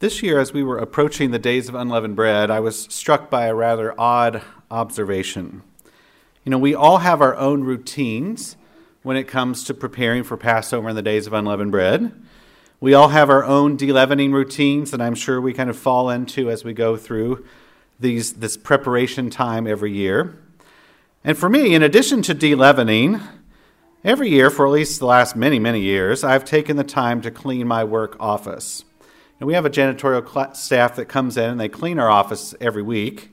This year, as we were approaching the days of unleavened bread, I was struck by a rather odd observation. We all have our own routines when it comes to preparing for Passover and the days of unleavened bread. We all have our own de-leavening routines that I'm sure we kind of fall into as we go through this preparation time every year. And for me, in addition to de-leavening, every year for at least the last many, many years, I've taken the time to clean my work office. And we have a janitorial staff that comes in and they clean our office every week.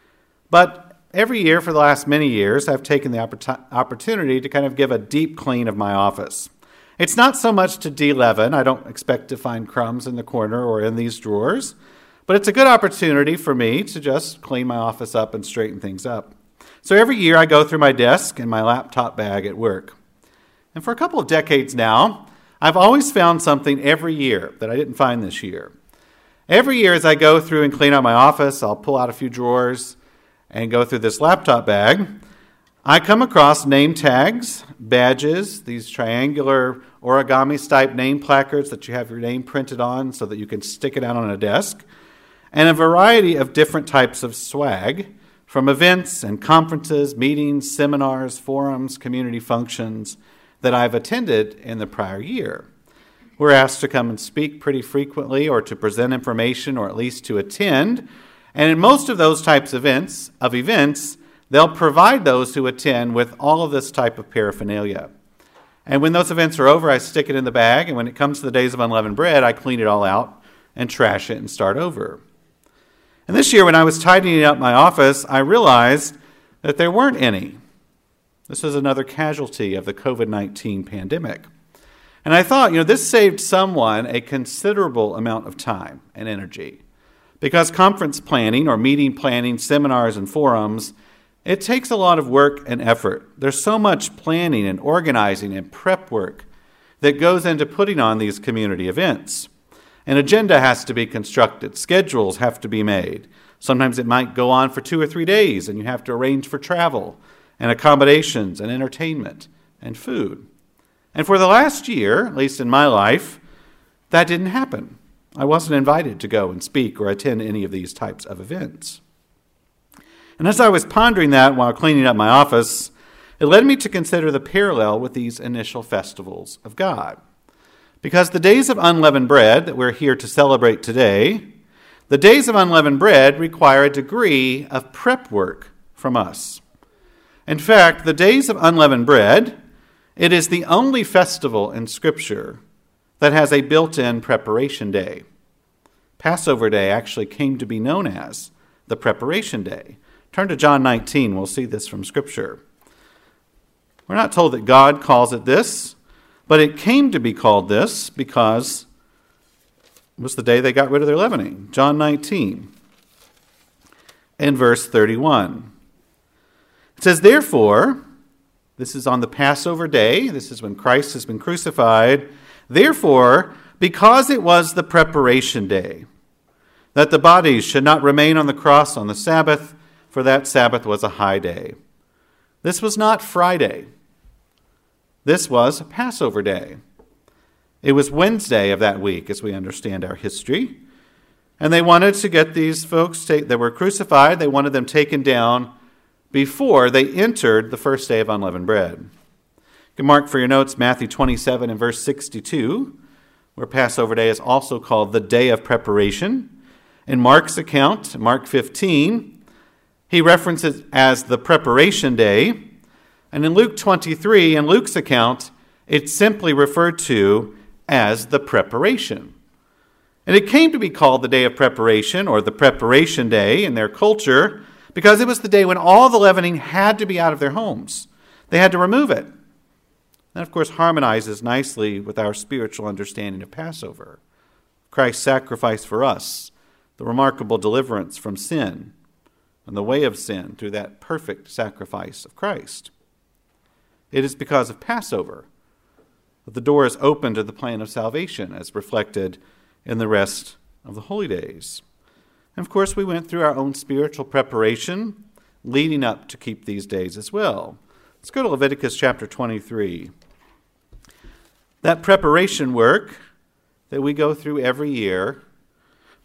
But every year for the last many years, I've taken the opportunity to kind of give a deep clean of my office. It's not so much to de-leaven. I don't expect to find crumbs in the corner or in these drawers. But it's a good opportunity for me to just clean my office up and straighten things up. So every year I go through my desk and my laptop bag at work. And for a couple of decades now, I've always found something every year that I didn't find this year. Every year as I go through and clean out my office, I'll pull out a few drawers and go through this laptop bag. I come across name tags, badges, these triangular origami-type name placards that you have your name printed on so that you can stick it out on a desk, and a variety of different types of swag from events and conferences, meetings, seminars, forums, community functions that I've attended in the prior year. We're asked to come and speak pretty frequently or to present information or at least to attend. And in most of those types of events, they'll provide those who attend with all of this type of paraphernalia. And when those events are over, I stick it in the bag. And when it comes to the days of unleavened bread, I clean it all out and trash it and start over. And this year when I was tidying up my office, I realized that there weren't any. This was another casualty of the COVID-19 pandemic. And I thought, this saved someone a considerable amount of time and energy. Because conference planning or meeting planning, seminars and forums, it takes a lot of work and effort. There's so much planning and organizing and prep work that goes into putting on these community events. An agenda has to be constructed. Schedules have to be made. Sometimes it might go on for 2 or 3 days, and you have to arrange for travel and accommodations and entertainment and food. And for the last year, at least in my life, that didn't happen. I wasn't invited to go and speak or attend any of these types of events. And as I was pondering that while cleaning up my office, it led me to consider the parallel with these initial festivals of God. Because the days of unleavened bread that we're here to celebrate today, the days of unleavened bread require a degree of prep work from us. In fact, the days of unleavened bread, it is the only festival in Scripture that has a built-in preparation day. Passover Day actually came to be known as the preparation day. Turn to John 19, we'll see this from Scripture. We're not told that God calls it this, but it came to be called this because it was the day they got rid of their leavening. John 19 and verse 31. It says, therefore, this is on the Passover day, this is when Christ has been crucified, therefore, because it was the preparation day, that the bodies should not remain on the cross on the Sabbath, for that Sabbath was a high day. This was not Friday. This was Passover day. It was Wednesday of that week, as we understand our history. And they wanted to get these folks that were crucified, they wanted them taken down before they entered the first day of unleavened bread. You can mark for your notes Matthew 27 and verse 62, where Passover day is also called the day of preparation. In Mark's account, Mark 15, he references it as the preparation day. And in Luke 23, in Luke's account, it's simply referred to as the preparation. And it came to be called the day of preparation or the preparation day in their culture because it was the day when all the leavening had to be out of their homes. They had to remove it. That, of course, harmonizes nicely with our spiritual understanding of Passover. Christ's sacrifice for us, the remarkable deliverance from sin and the way of sin through that perfect sacrifice of Christ. It is because of Passover that the door is open to the plan of salvation as reflected in the rest of the holy days. And of course, we went through our own spiritual preparation leading up to keep these days as well. Let's go to Leviticus chapter 23. That preparation work that we go through every year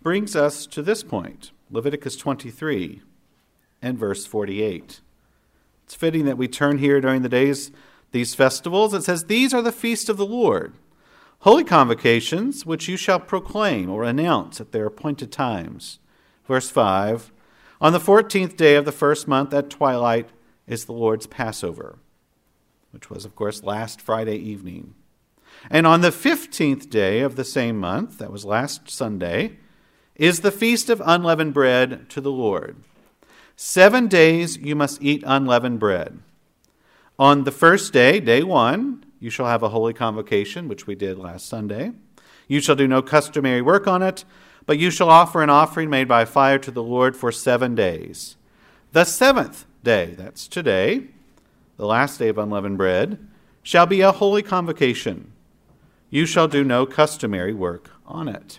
brings us to this point, Leviticus 23 and verse 48. It's fitting that we turn here during the days, these festivals. It says, "These are the feasts of the Lord, holy convocations, which you shall proclaim or announce at their appointed times." Verse 5, "On the 14th day of the first month at twilight is the Lord's Passover," which was, of course, last Friday evening. "And on the 15th day of the same month," that was last Sunday, "is the feast of unleavened bread to the Lord. 7 days you must eat unleavened bread. On the first day, day 1, you shall have a holy convocation," which we did last Sunday. "You shall do no customary work on it, but you shall offer an offering made by fire to the Lord for 7 days. The 7th day," that's today, the last day of unleavened bread, "shall be a holy convocation. You shall do no customary work on it."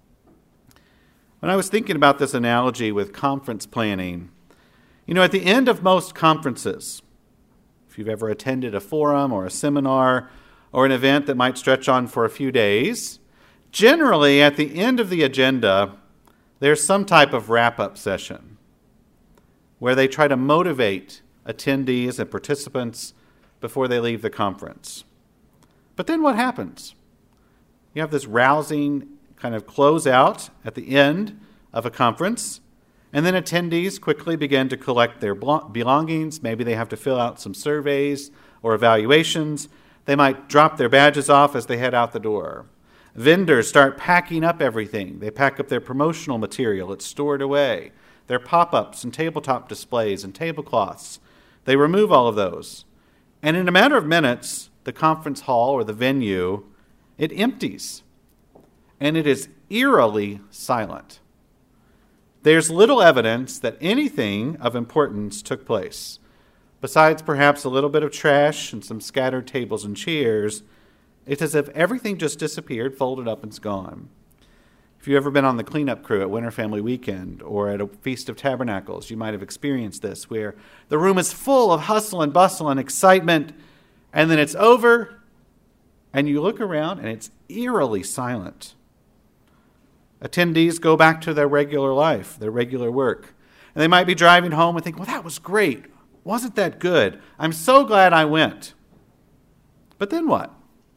When I was thinking about this analogy with conference planning, at the end of most conferences, if you've ever attended a forum or a seminar or an event that might stretch on for a few days, generally at the end of the agenda, there's some type of wrap-up session where they try to motivate attendees and participants before they leave the conference. But then what happens? You have this rousing kind of closeout at the end of a conference, and then attendees quickly begin to collect their belongings. Maybe they have to fill out some surveys or evaluations. They might drop their badges off as they head out the door. Vendors start packing up everything. They pack up their promotional material. It's stored away. Their pop-ups and tabletop displays and tablecloths. They remove all of those. And in a matter of minutes, the conference hall or the venue, it empties. And it is eerily silent. There's little evidence that anything of importance took place. Besides perhaps a little bit of trash and some scattered tables and chairs, it's as if everything just disappeared, folded up, and's gone. If you've ever been on the cleanup crew at Winter Family Weekend or at a Feast of Tabernacles, you might have experienced this, where the room is full of hustle and bustle and excitement, and then it's over, and you look around, and it's eerily silent. Attendees go back to their regular life, their regular work. And they might be driving home and think, "Well, that was great. Wasn't that good? I'm so glad I went." But then what?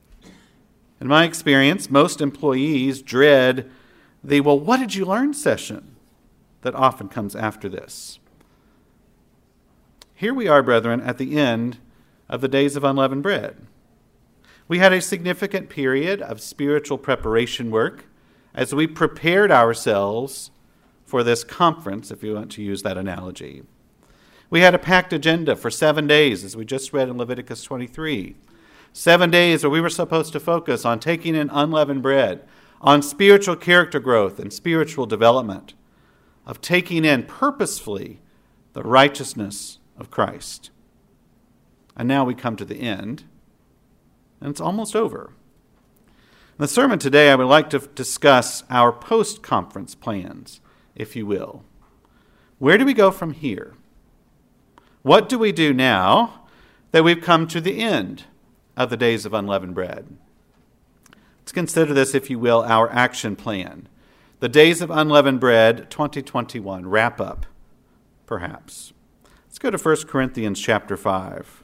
In my experience, most employees dread the "well, what did you learn" session that often comes after this. Here we are, brethren, at the end of the days of unleavened bread. We had a significant period of spiritual preparation work as we prepared ourselves for this conference, if you want to use that analogy. We had a packed agenda for 7 days, as we just read in Leviticus 23. 7 days where we were supposed to focus on taking in unleavened bread, on spiritual character growth and spiritual development, of taking in purposefully the righteousness of Christ. And now we come to the end, and it's almost over. In the sermon today, I would like to discuss our post-conference plans, if you will. Where do we go from here? What do we do now that we've come to the end of the days of unleavened bread? Let's consider this, if you will, our action plan. The Days of Unleavened Bread 2021 wrap-up, perhaps. Let's go to 1 Corinthians chapter 5.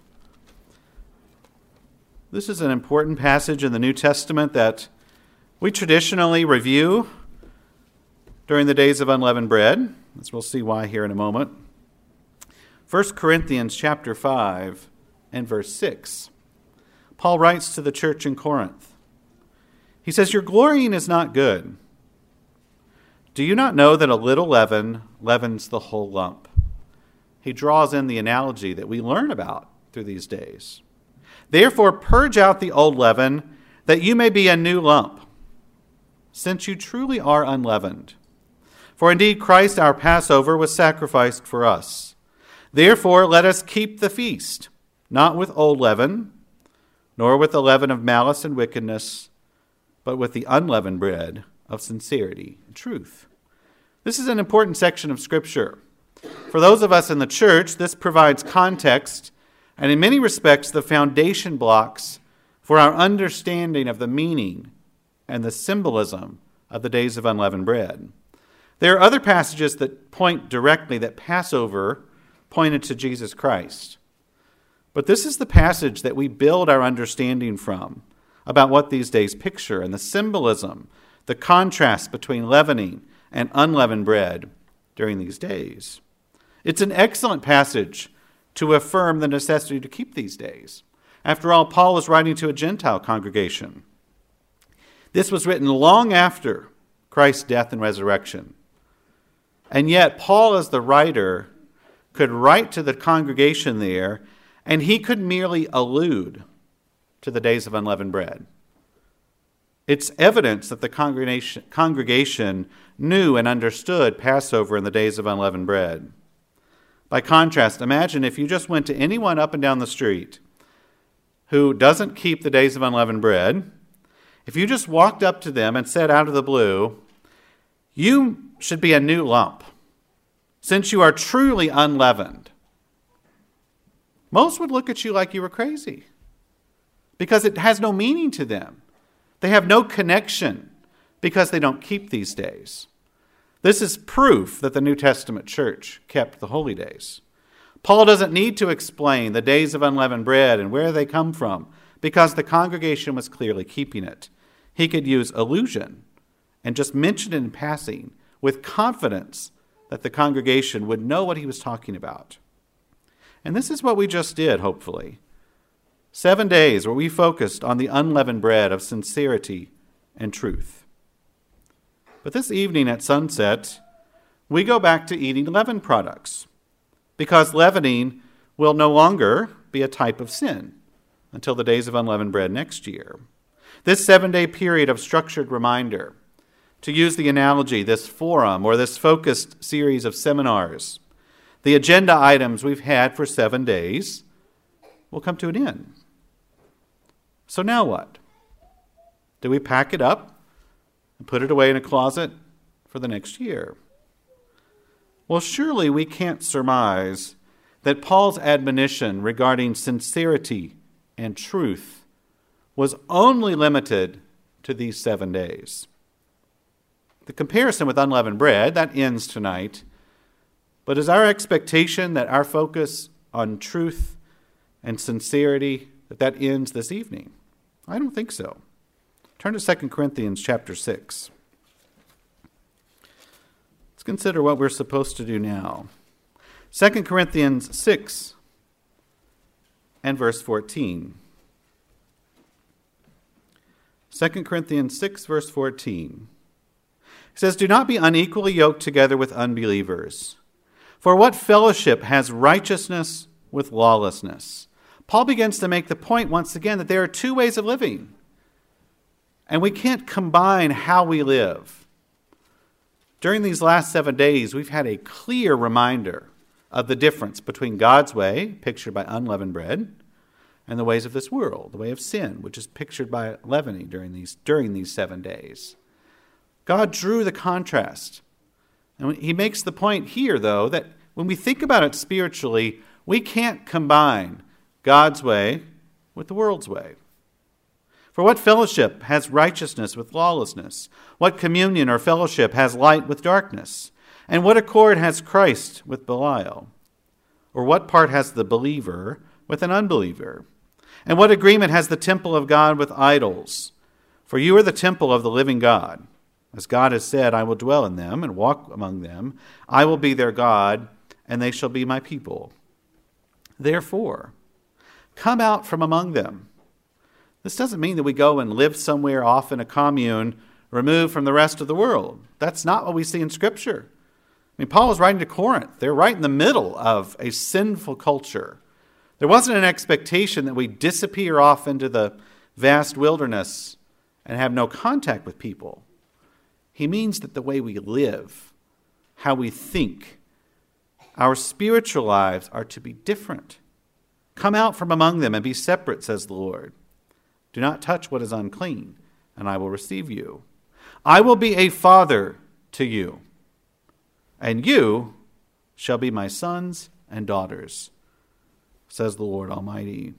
This is an important passage in the New Testament that we traditionally review during the Days of Unleavened Bread, as we'll see why here in a moment. 1 Corinthians chapter 5 and verse 6. Paul writes to the church in Corinth. He says, "Your glorying is not good. Do you not know that a little leaven leavens the whole lump?" He draws in the analogy that we learn about through these days. "Therefore purge out the old leaven, that you may be a new lump, since you truly are unleavened. For indeed Christ our Passover was sacrificed for us. Therefore let us keep the feast, not with old leaven, nor with the leaven of malice and wickedness, but with the unleavened bread of sincerity and truth." This is an important section of Scripture. For those of us in the church, this provides context and in many respects the foundation blocks for our understanding of the meaning and the symbolism of the Days of Unleavened Bread. There are other passages that point directly that Passover pointed to Jesus Christ. But this is the passage that we build our understanding from about what these days picture and the symbolism, the contrast between leavening and unleavened bread during these days. It's an excellent passage to affirm the necessity to keep these days. After all, Paul was writing to a Gentile congregation. This was written long after Christ's death and resurrection. And yet, Paul, as the writer, could write to the congregation there, and he could merely allude to the days of unleavened bread. It's evidence that the congregation knew and understood Passover and the days of unleavened bread. By contrast, imagine if you just went to anyone up and down the street who doesn't keep the days of unleavened bread. If you just walked up to them and said out of the blue, "You should be a new lump, since you are truly unleavened," most would look at you like you were crazy, because it has no meaning to them. They have no connection because they don't keep these days. This is proof that the New Testament church kept the holy days. Paul doesn't need to explain the days of unleavened bread and where they come from, because the congregation was clearly keeping it. He could use allusion and just mention it in passing with confidence that the congregation would know what he was talking about. And this is what we just did, hopefully. 7 days where we focused on the unleavened bread of sincerity and truth. But this evening at sunset, we go back to eating leavened products, because leavening will no longer be a type of sin until the days of unleavened bread next year. This 7-day period of structured reminder, to use the analogy, this forum or this focused series of seminars, the agenda items we've had for 7 days will come to an end. So now what? Do we pack it up and put it away in a closet for the next year? Well, surely we can't surmise that Paul's admonition regarding sincerity and truth was only limited to these 7 days. The comparison with unleavened bread, that ends tonight. But is our expectation that our focus on truth and sincerity, that ends this evening? I don't think so. Turn to 2 Corinthians chapter 6. Let's consider what we're supposed to do now. 2 Corinthians 6 and verse 14. 2 Corinthians 6, verse 14. It says, "Do not be unequally yoked together with unbelievers. For what fellowship has righteousness with lawlessness?" Paul begins to make the point once again that there are two ways of living, and we can't combine how we live. During these last 7 days, we've had a clear reminder of the difference between God's way, pictured by unleavened bread, and the ways of this world, the way of sin, which is pictured by leavening during these 7 days. God drew the contrast. And he makes the point here, though, that when we think about it spiritually, we can't combine God's way with the world's way. For what fellowship has righteousness with lawlessness? What communion or fellowship has light with darkness? And what accord has Christ with Belial? Or what part has the believer with an unbeliever? And what agreement has the temple of God with idols? For you are the temple of the living God. As God has said, "I will dwell in them and walk among them. I will be their God, and they shall be my people. Therefore, come out from among them." This doesn't mean that we go and live somewhere off in a commune, removed from the rest of the world. That's not what we see in Scripture. I mean, Paul was writing to Corinth. They're right in the middle of a sinful culture. There wasn't an expectation that we disappear off into the vast wilderness and have no contact with people. He means that the way we live, how we think, our spiritual lives are to be different. "Come out from among them and be separate," says the Lord. "Do not touch what is unclean, and I will receive you. I will be a father to you, and you shall be my sons and daughters, says the Lord Almighty."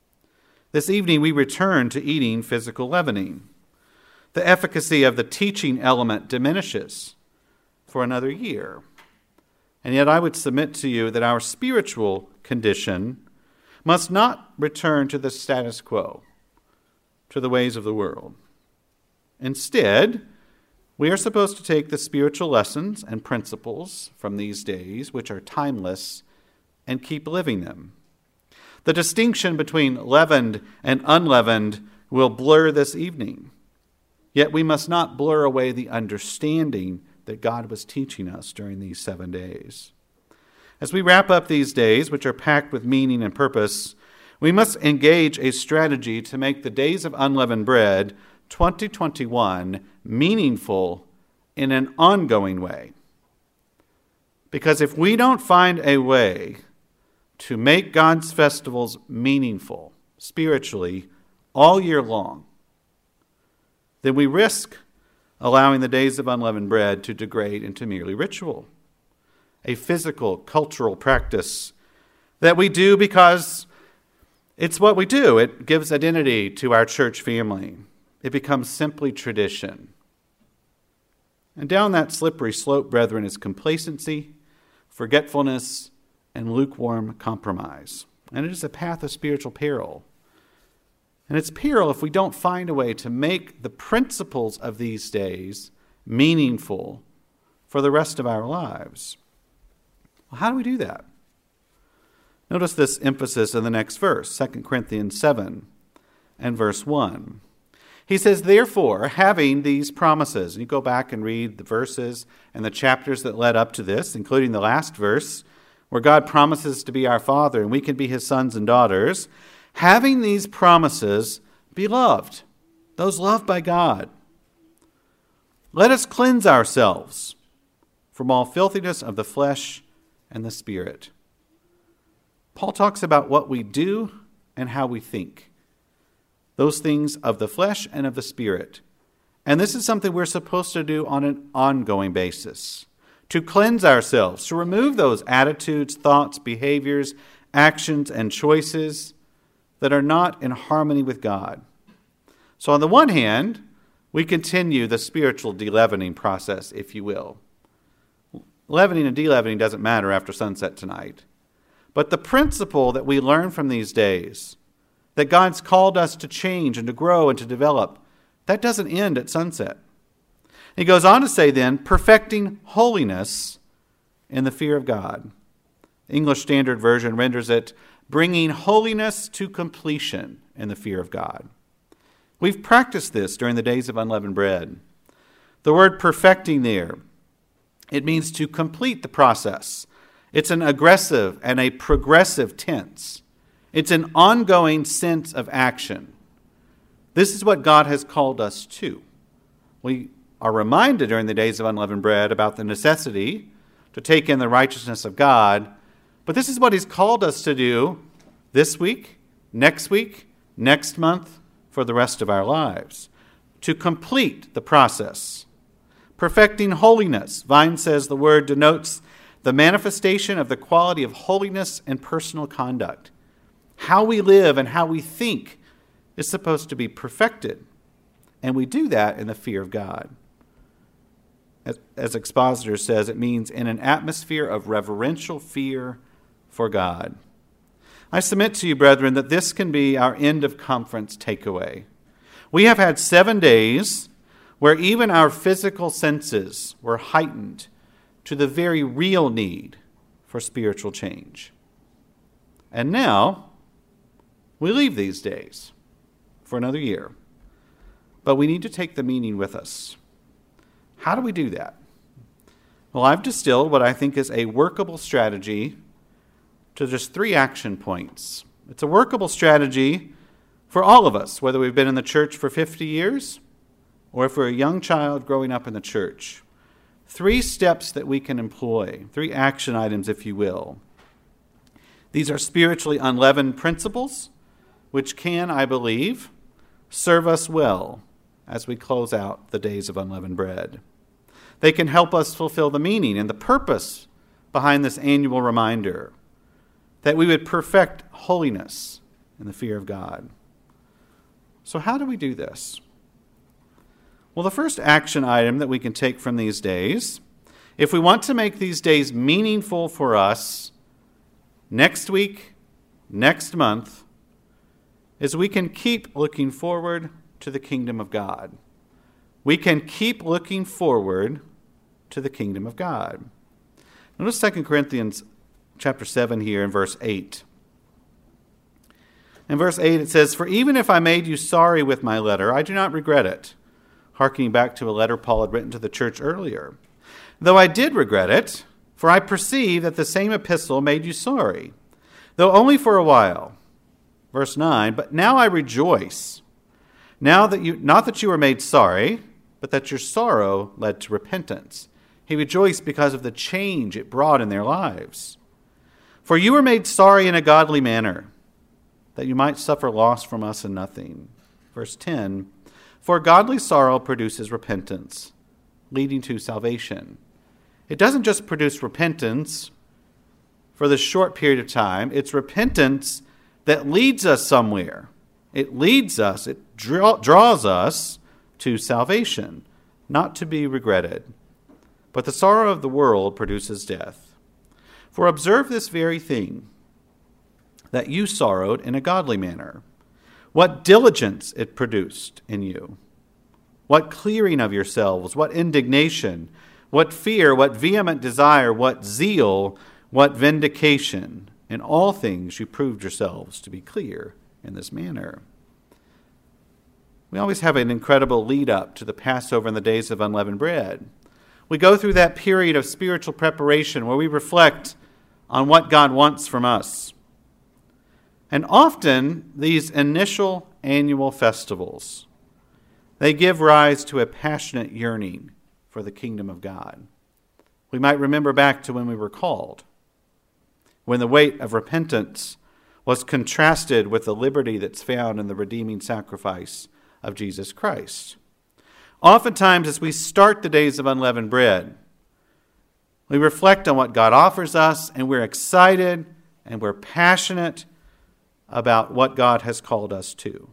This evening we return to eating physical leavening. The efficacy of the teaching element diminishes, for another year. And yet I would submit to you that our spiritual condition must not return to the status quo, to the ways of the world. Instead, we are supposed to take the spiritual lessons and principles from these days, which are timeless, and keep living them. The distinction between leavened and unleavened will blur this evening. Yet we must not blur away the understanding that God was teaching us during these 7 days. As we wrap up these days, which are packed with meaning and purpose, we must engage a strategy to make the Days of Unleavened Bread 2021 meaningful in an ongoing way. Because if we don't find a way to make God's festivals meaningful spiritually all year long, then we risk allowing the Days of Unleavened Bread to degrade into merely ritual, a physical, cultural practice that we do because it's what we do. It gives identity to our church family. It becomes simply tradition. And down that slippery slope, brethren, is complacency, forgetfulness, and lukewarm compromise. And it is a path of spiritual peril. And it's peril if we don't find a way to make the principles of these days meaningful for the rest of our lives. Well, how do we do that? Notice this emphasis in the next verse, 2 Corinthians 7 and verse 1. He says, therefore, having these promises, and you go back and read the verses and the chapters that led up to this, including the last verse, where God promises to be our Father and we can be His sons and daughters. Having these promises, beloved, those loved by God, let us cleanse ourselves from all filthiness of the flesh and the spirit. Paul talks about what we do and how we think. Those things of the flesh and of the spirit. And this is something we're supposed to do on an ongoing basis. To cleanse ourselves, to remove those attitudes, thoughts, behaviors, actions, and choices that are not in harmony with God. So on the one hand, we continue the spiritual de-leavening process, if you will. Leavening and de-leavening doesn't matter after sunset tonight. But the principle that we learn from these days, that God's called us to change and to grow and to develop, that doesn't end at sunset. He goes on to say then, perfecting holiness in the fear of God. The English Standard Version renders it, bringing holiness to completion in the fear of God. We've practiced this during the Days of Unleavened Bread. The word perfecting there, it means to complete the process. It's an aggressive and a progressive tense. It's an ongoing sense of action. This is what God has called us to. We are reminded during the Days of Unleavened Bread about the necessity to take in the righteousness of God, but this is what He's called us to do this week, next month, for the rest of our lives. To complete the process. Perfecting holiness. Vine says the word denotes the manifestation of the quality of holiness and personal conduct. How we live and how we think is supposed to be perfected. And we do that in the fear of God. As Expositor says, it means in an atmosphere of reverential fear for God. I submit to you, brethren, that this can be our end of conference takeaway. We have had 7 days where even our physical senses were heightened to the very real need for spiritual change. And now, we leave these days for another year. But we need to take the meaning with us. How do we do that? Well, I've distilled what I think is a workable strategy to just 3 action points. It's a workable strategy for all of us, whether we've been in the church for 50 years or if we're a young child growing up in the church. 3 steps that we can employ, 3 action items, if you will. These are spiritually unleavened principles, which can, I believe, serve us well as we close out the Days of Unleavened Bread. They can help us fulfill the meaning and the purpose behind this annual reminder that we would perfect holiness in the fear of God. So how do we do this? Well, the first action item that we can take from these days If we want to make these days meaningful for us next week, next month, is we can keep looking forward to the kingdom of God. We can keep looking forward to the kingdom of God. Notice 2 Corinthians chapter 7 here in verse 8. In verse 8 it says, "For even if I made you sorry with my letter, I do not regret it," hearkening back to a letter Paul had written to the church earlier. "Though I did regret it, for I perceive that the same epistle made you sorry, though only for a while." Verse 9, "But now I rejoice, not that you were made sorry, but that your sorrow led to repentance." He rejoiced because of the change it brought in their lives. "For you were made sorry in a godly manner, that you might suffer loss from us in nothing." Verse 10, "For godly sorrow produces repentance, leading to salvation." It doesn't just produce repentance for the short period of time. It's repentance that leads us somewhere. It draws us to salvation, not to be regretted. But the sorrow of the world produces death. "For observe this very thing, that you sorrowed in a godly manner. What diligence it produced in you. What clearing of yourselves, what indignation, what fear, what vehement desire, what zeal, what vindication. In all things you proved yourselves to be clear in this manner." We always have an incredible lead up to the Passover and the days of unleavened bread. We go through that period of spiritual preparation where we reflect on what God wants from us. And often these initial annual festivals, they give rise to a passionate yearning for the kingdom of God. We might remember back to when we were called, when the weight of repentance was contrasted with the liberty that's found in the redeeming sacrifice of Jesus Christ. Oftentimes, as we start the days of unleavened bread, we reflect on what God offers us, and we're excited and we're passionate about what God has called us to.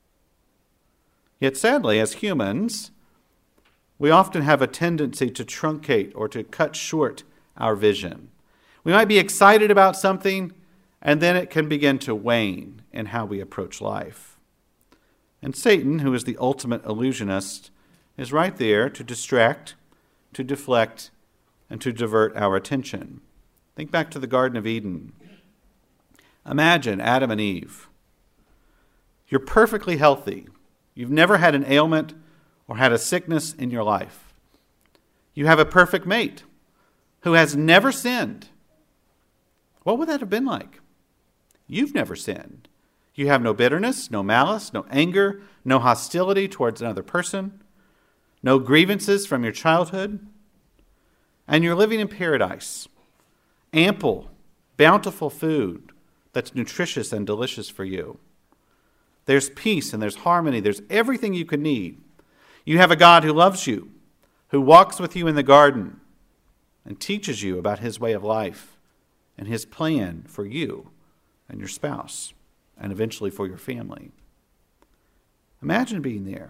Yet sadly, as humans, we often have a tendency to truncate or to cut short our vision. We might be excited about something, and then it can begin to wane in how we approach life. And Satan, who is the ultimate illusionist, is right there to distract, to deflect, and to divert our attention. Think back to the Garden of Eden. Imagine Adam and Eve. You're perfectly healthy. You've never had an ailment or had a sickness in your life. You have a perfect mate who has never sinned. What would that have been like? You've never sinned. You have no bitterness, no malice, no anger, no hostility towards another person, no grievances from your childhood, and you're living in paradise. Ample, bountiful food that's nutritious and delicious for you. There's peace and there's harmony. There's everything you could need. You have a God who loves you, who walks with you in the garden and teaches you about his way of life and his plan for you and your spouse and eventually for your family. Imagine being there.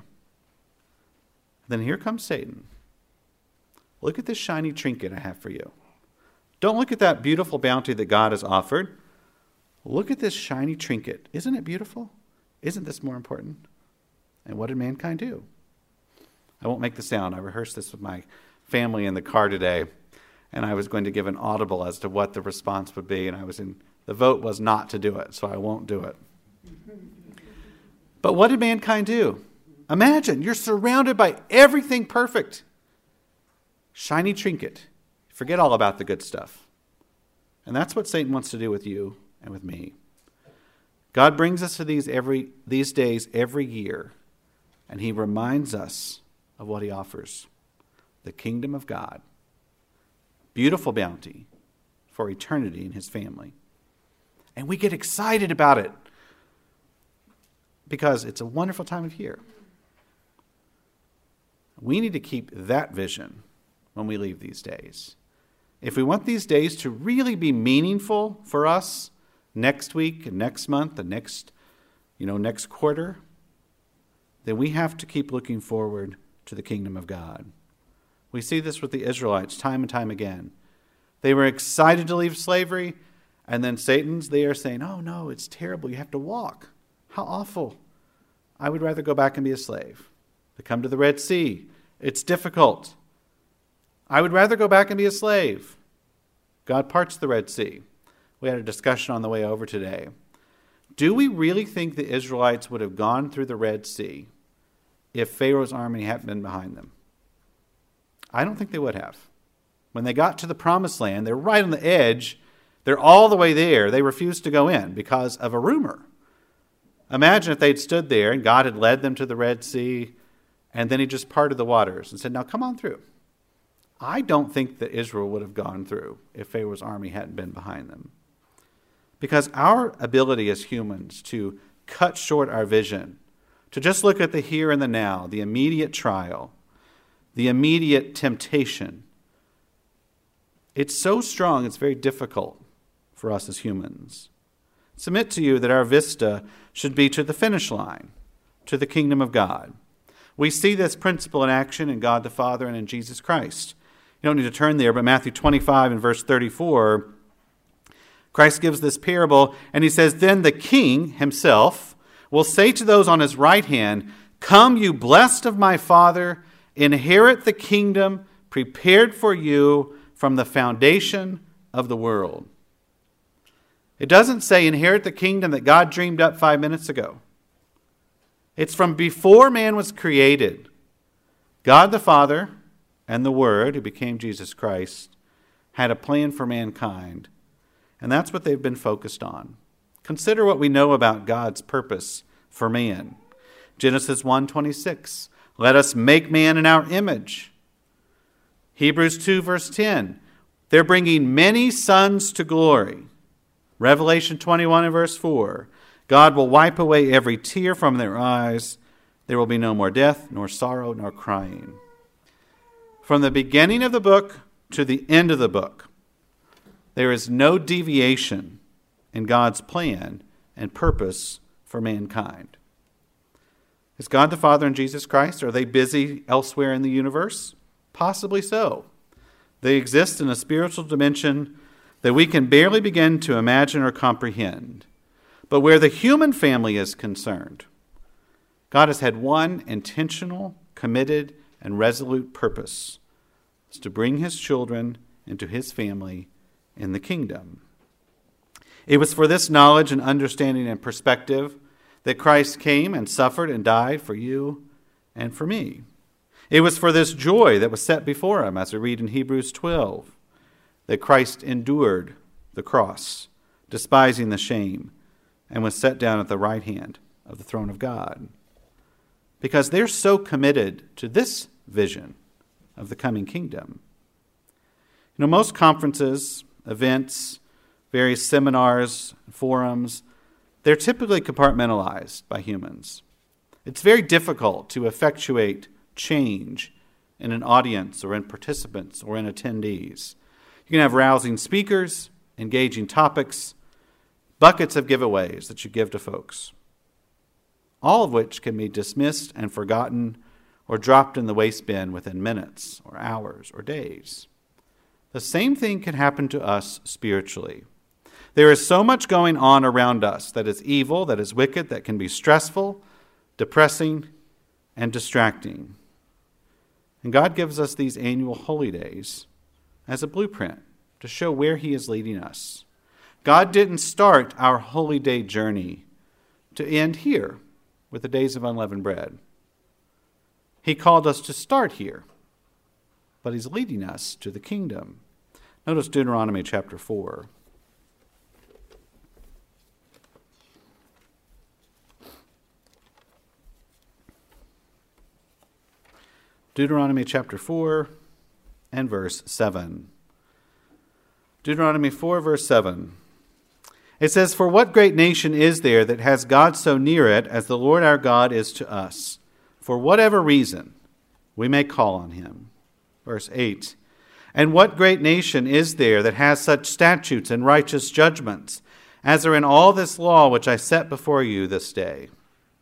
Then here comes Satan. Look at this shiny trinket I have for you. Don't look at that beautiful bounty that God has offered. Look at this shiny trinket. Isn't it beautiful? Isn't this more important? And what did mankind do? I won't make the sound. I rehearsed this with my family in the car today, and I was going to give an audible as to what the response would be, and the vote was not to do it, so I won't do it. But what did mankind do? Imagine, you're surrounded by everything perfect. Shiny trinket. Forget all about the good stuff. And that's what Satan wants to do with you and with me. God brings us to these days every year, and he reminds us of what he offers. The kingdom of God. Beautiful bounty for eternity in his family. And we get excited about it because it's a wonderful time of year. We need to keep that vision when we leave these days. If we want these days to really be meaningful for us next week and next month and next quarter, then we have to keep looking forward to the kingdom of God. We see this with the Israelites time and time again. They were excited to leave slavery, and then Satan's there saying, oh no, it's terrible, you have to walk. How awful. I would rather go back and be a slave. They come to the Red Sea. It's difficult. I would rather go back and be a slave. God parts the Red Sea. We had a discussion on the way over today. Do we really think the Israelites would have gone through the Red Sea if Pharaoh's army hadn't been behind them? I don't think they would have. When they got to the Promised Land, they're right on the edge. They're all the way there. They refused to go in because of a rumor. Imagine if they'd stood there and God had led them to the Red Sea, and then he just parted the waters and said, now come on through. I don't think that Israel would have gone through if Pharaoh's army hadn't been behind them. Because our ability as humans to cut short our vision, to just look at the here and the now, the immediate trial, the immediate temptation, it's so strong, it's very difficult for us as humans. Submit to you that our vista should be to the finish line, to the kingdom of God. We see this principle in action in God the Father and in Jesus Christ. You don't need to turn there, but Matthew 25 and verse 34, Christ gives this parable, and he says, then the king himself will say to those on his right hand, come, you blessed of my Father, inherit the kingdom prepared for you from the foundation of the world. It doesn't say inherit the kingdom that God dreamed up 5 minutes ago. It's from before man was created. God the Father and the Word, who became Jesus Christ, had a plan for mankind. And that's what they've been focused on. Consider what we know about God's purpose for man. Genesis 1:26, let us make man in our image. Hebrews 2 verse 10, they're bringing many sons to glory. Revelation 21 and verse 4, God will wipe away every tear from their eyes. There will be no more death, nor sorrow, nor crying. From the beginning of the book to the end of the book, there is no deviation in God's plan and purpose for mankind. Is God the Father and Jesus Christ, are they busy elsewhere in the universe? Possibly so. They exist in a spiritual dimension that we can barely begin to imagine or comprehend. But where the human family is concerned, God has had one intentional, committed, and resolute purpose. It's to bring his children into his family in the kingdom. It was for this knowledge and understanding and perspective that Christ came and suffered and died for you and for me. It was for this joy that was set before him, as we read in Hebrews 12, that Christ endured the cross, despising the shame, and was set down at the right hand of the throne of God. Because they're so committed to this vision of the coming kingdom. You know, most conferences, events, various seminars, forums, they're typically compartmentalized by humans. It's very difficult to effectuate change in an audience or in participants or in attendees. You can have rousing speakers, engaging topics, buckets of giveaways that you give to folks, all of which can be dismissed and forgotten or dropped in the waste bin within minutes or hours or days. The same thing can happen to us spiritually. There is so much going on around us that is evil, that is wicked, that can be stressful, depressing, and distracting. And God gives us these annual holy days as a blueprint to show where he is leading us. God didn't start our holy day journey to end here with the days of unleavened bread. He called us to start here, but he's leading us to the kingdom. Notice Deuteronomy chapter 4. Deuteronomy chapter 4 and verse 7. Deuteronomy 4 verse 7. It says, for what great nation is there that has God so near it as the Lord our God is to us? For whatever reason we may call on him. Verse 8. And what great nation is there that has such statutes and righteous judgments as are in all this law which I set before you this day?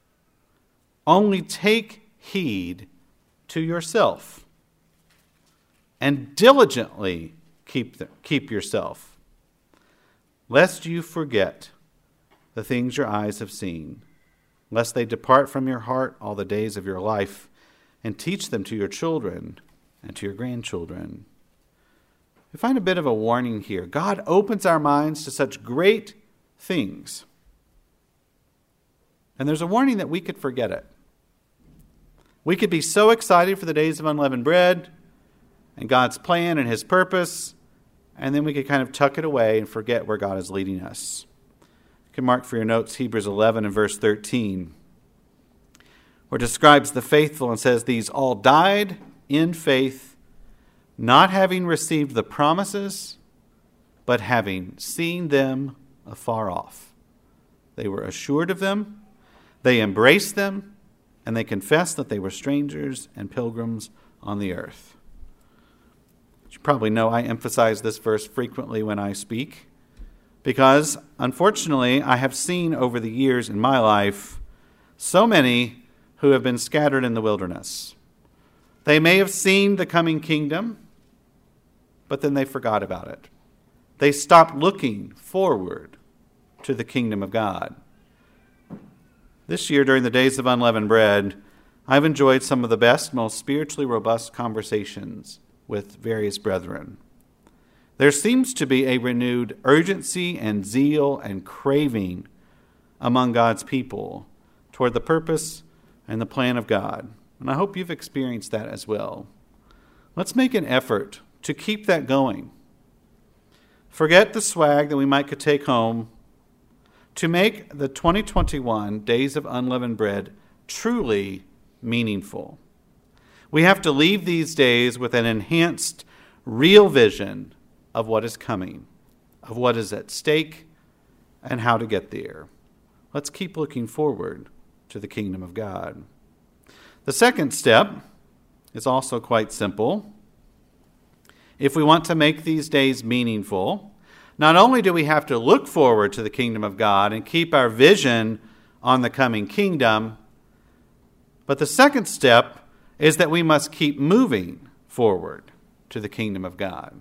Only take heed to yourself. and diligently keep yourself, lest you forget the things your eyes have seen, lest they depart from your heart all the days of your life, and teach them to your children and to your grandchildren. We find a bit of a warning here. God opens our minds to such great things. And there's a warning that we could forget it. We could be so excited for the days of unleavened bread and God's plan and his purpose, and then we could kind of tuck it away and forget where God is leading us. You can mark for your notes Hebrews 11 and verse 13, where it describes the faithful and says, "These all died in faith, not having received the promises, but having seen them afar off. They were assured of them, they embraced them, and they confessed that they were strangers and pilgrims on the earth." You probably know I emphasize this verse frequently when I speak, because unfortunately I have seen over the years in my life so many who have been scattered in the wilderness. They may have seen the coming kingdom, but then they forgot about it. They stopped looking forward to the kingdom of God. This year, during the Days of Unleavened Bread, I've enjoyed some of the best, most spiritually robust conversations with various brethren. There seems to be a renewed urgency and zeal and craving among God's people toward the purpose and the plan of God. And I hope you've experienced that as well. Let's make an effort to keep that going. Forget the swag that we could take home to make the 2021 Days of Unleavened Bread truly meaningful. We have to leave these days with an enhanced, real vision of what is coming, of what is at stake, and how to get there. Let's keep looking forward to the kingdom of God. The second step is also quite simple. If we want to make these days meaningful, not only do we have to look forward to the kingdom of God and keep our vision on the coming kingdom, but the second step is that we must keep moving forward to the kingdom of God.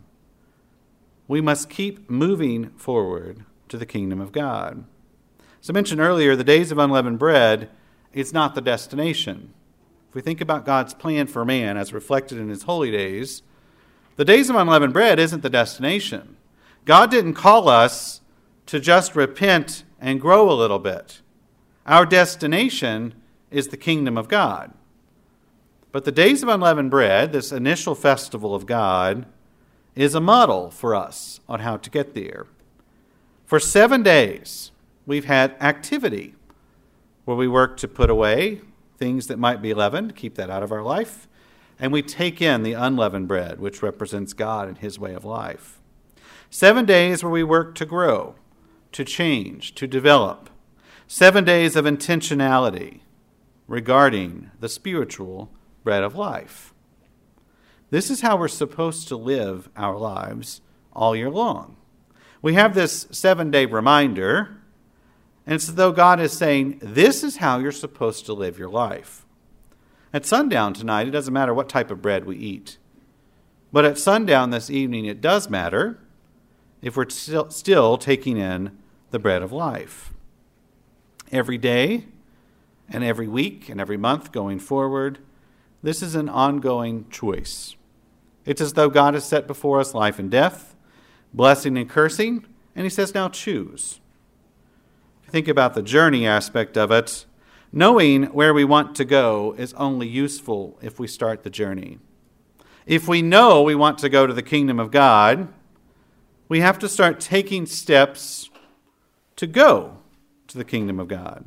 We must keep moving forward to the kingdom of God. As I mentioned earlier, the Days of Unleavened Bread is not the destination. If we think about God's plan for man as reflected in his holy days, the Days of Unleavened Bread isn't the destination. God didn't call us to just repent and grow a little bit. Our destination is the kingdom of God. But the Days of Unleavened Bread, this initial festival of God, is a model for us on how to get there. For 7 days, we've had activity where we work to put away things that might be leavened, keep that out of our life, and we take in the unleavened bread, which represents God and his way of life. 7 days where we work to grow, to change, to develop. 7 days of intentionality regarding the spiritual bread of life. This is how we're supposed to live our lives all year long. We have this 7-day reminder, and it's as though God is saying, this is how you're supposed to live your life. At sundown tonight, it doesn't matter what type of bread we eat. But at sundown this evening, it does matter if we're still taking in the bread of life. Every day and every week and every month going forward, this is an ongoing choice. It's as though God has set before us life and death, blessing and cursing, and he says, now choose. If you think about the journey aspect of it, knowing where we want to go is only useful if we start the journey. If we know we want to go to the kingdom of God, we have to start taking steps to go to the kingdom of God.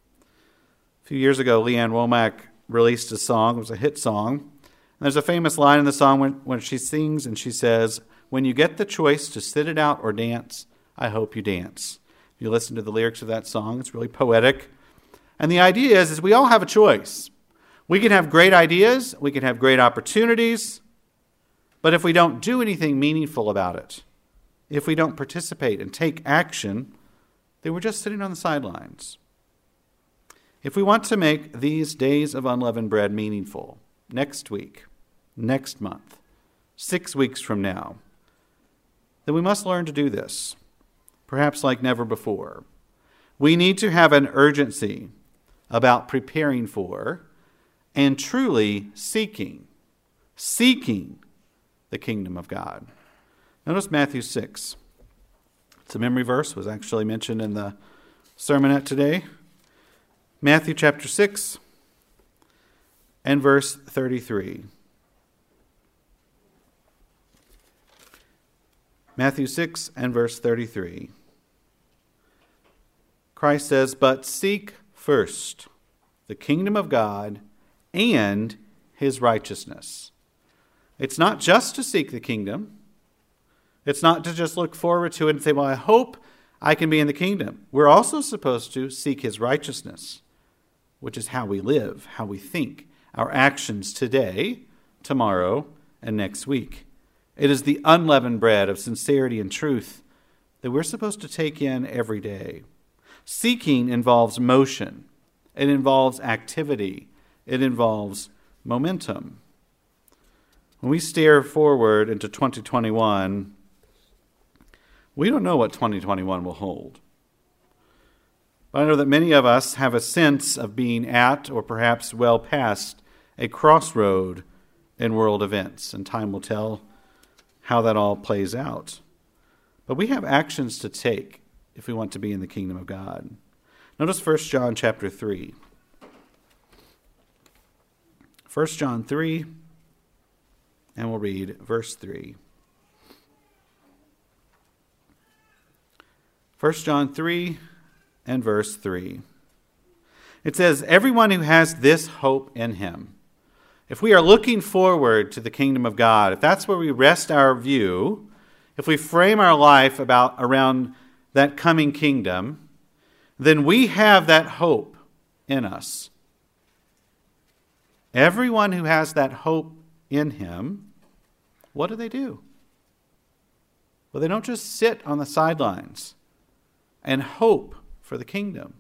A few years ago, Leanne Womack released a song. It was a hit song. And there's a famous line in the song when she sings and she says, when you get the choice to sit it out or dance, I hope you dance. If you listen to the lyrics of that song, it's really poetic. And the idea is we all have a choice. We can have great ideas, we can have great opportunities, but if we don't do anything meaningful about it, if we don't participate and take action, then we're just sitting on the sidelines. If we want to make these Days of Unleavened Bread meaningful, next week, next month, 6 weeks from now, then we must learn to do this, perhaps like never before. We need to have an urgency about preparing for and truly seeking the kingdom of God. Notice Matthew 6. It's a memory verse, was actually mentioned in the sermonette today. Matthew chapter 6 and verse 33. Matthew 6 and verse 33. Christ says, "But seek first the kingdom of God and his righteousness." It's not just to seek the kingdom. It's not to just look forward to it and say, well, I hope I can be in the kingdom. We're also supposed to seek his righteousness, which is how we live, how we think, our actions today, tomorrow, and next week. It is the unleavened bread of sincerity and truth that we're supposed to take in every day. Seeking involves motion. It involves activity. It involves momentum. When we stare forward into 2021, we don't know what 2021 will hold. But I know that many of us have a sense of being at, or perhaps well past, a crossroad in world events, and time will tell how that all plays out. But we have actions to take if we want to be in the kingdom of God. Notice 1 John chapter 3. 1 John 3, and we'll read verse 3. 1 John 3 and verse 3. It says, "Everyone who has this hope in him." If we are looking forward to the kingdom of God, if that's where we rest our view, if we frame our life around that coming kingdom, then we have that hope in us. Everyone who has that hope in him, what do? Well, they don't just sit on the sidelines and hope for the kingdom.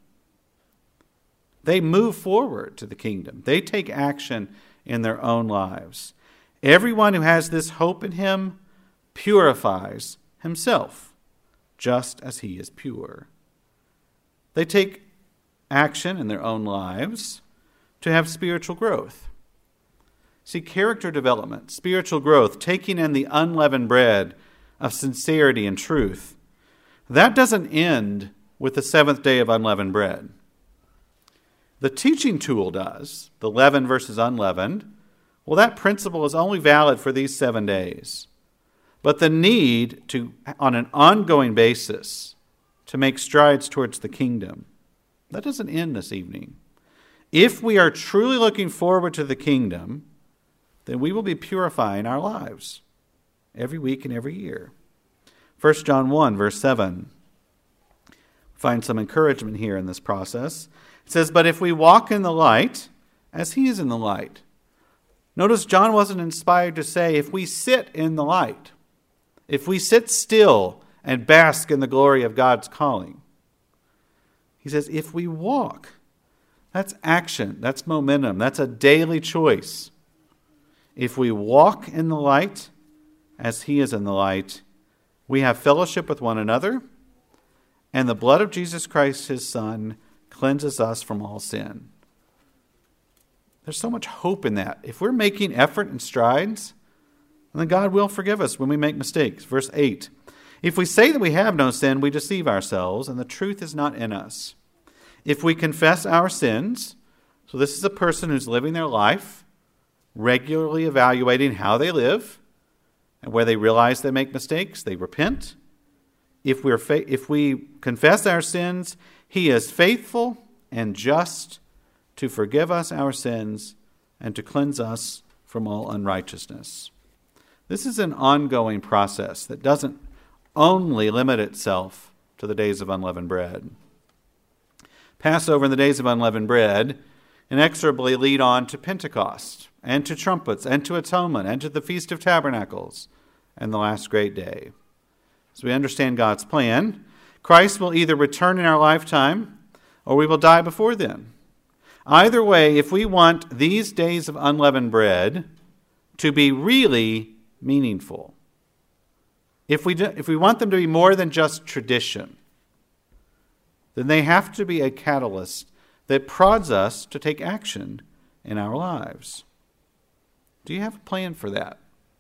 They move forward to the kingdom. They take action in their own lives. Everyone who has this hope in him purifies himself, just as he is pure. They take action in their own lives to have spiritual growth. See, character development, spiritual growth, taking in the unleavened bread of sincerity and truth, that doesn't end with the seventh day of unleavened bread. The teaching tool does, the leavened versus unleavened. Well, that principle is only valid for these 7 days. But the need to, on an ongoing basis, to make strides towards the kingdom, that doesn't end this evening. If we are truly looking forward to the kingdom, then we will be purifying our lives every week and every year. 1 John 1, verse 7. Find some encouragement here in this process. It says, "But if we walk in the light, as he is in the light." Notice John wasn't inspired to say, if we sit in the light, if we sit still and bask in the glory of God's calling. He says, if we walk, that's action, that's momentum, that's a daily choice. If we walk in the light, as he is in the light, we have fellowship with one another, and the blood of Jesus Christ, his Son, cleanses us from all sin. There's so much hope in that. If we're making effort and strides, then God will forgive us when we make mistakes. Verse 8, "If we say that we have no sin, we deceive ourselves, and the truth is not in us. If we confess our sins," so this is a person who's living their life, regularly evaluating how they live, and where they realize they make mistakes, they repent. If we confess our sins, he is faithful and just to forgive us our sins and to cleanse us from all unrighteousness. This is an ongoing process that doesn't only limit itself to the days of unleavened bread. Passover and the days of unleavened bread inexorably lead on to Pentecost and to trumpets and to atonement and to the Feast of Tabernacles and the last great day. As we understand God's plan, Christ will either return in our lifetime or we will die before then. Either way, if we want these days of unleavened bread to be really meaningful. If we want them to be more than just tradition, then they have to be a catalyst that prods us to take action in our lives. Do you have a plan for that?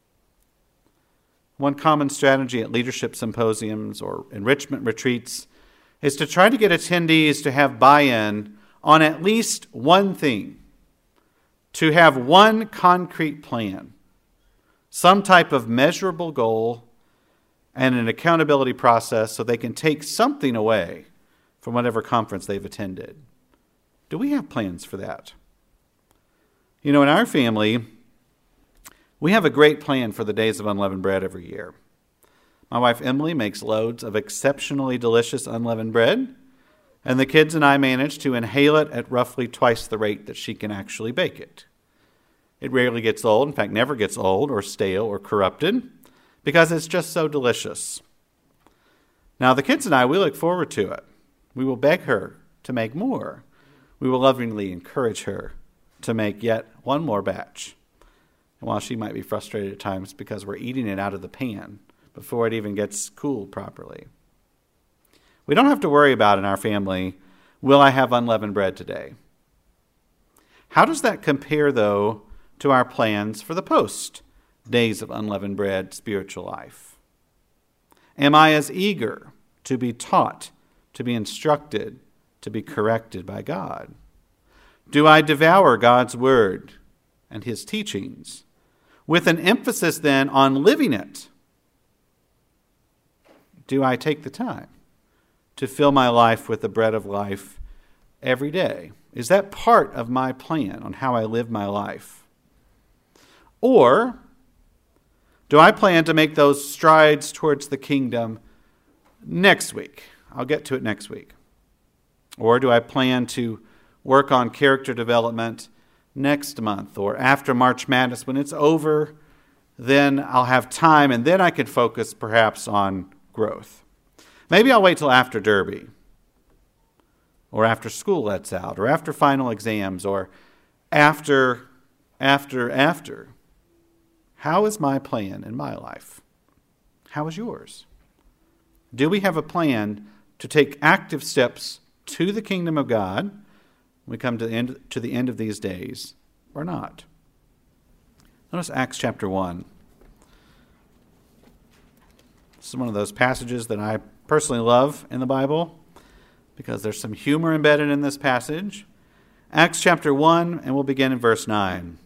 One common strategy at leadership symposiums or enrichment retreats is to try to get attendees to have buy-in on at least one thing, to have one concrete plan, some type of measurable goal, and an accountability process so they can take something away from whatever conference they've attended. Do we have plans for that? You know, in our family, we have a great plan for the Days of Unleavened Bread every year. My wife Emily makes loads of exceptionally delicious unleavened bread, and the kids and I manage to inhale it at roughly twice the rate that she can actually bake it. It rarely gets old, in fact, never gets old or stale or corrupted, because it's just so delicious. Now, the kids and I, we look forward to it. We will beg her to make more. We will lovingly encourage her to make yet one more batch. And while she might be frustrated at times because we're eating it out of the pan before it even gets cooled properly. We don't have to worry about in our family, will I have unleavened bread today? How does that compare, though, to our plans for the post-Days of Unleavened Bread spiritual life? Am I as eager to be taught, to be instructed, to be corrected by God? Do I devour God's word and his teachings with an emphasis then on living it? Do I take the time to fill my life with the bread of life every day? Is that part of my plan on how I live my life? Or do I plan to make those strides towards the kingdom next week? I'll get to it next week. Or do I plan to work on character development next month or after March Madness when it's over? Then I'll have time and then I can focus perhaps on growth. Maybe I'll wait till after Derby or after school lets out or after final exams or after. How is my plan in my life? How is yours? Do we have a plan to take active steps to the kingdom of God when we come to the end of these days or not? Notice Acts chapter 1. This is one of those passages that I personally love in the Bible because there's some humor embedded in this passage. Acts chapter 1, and we'll begin in verse 9.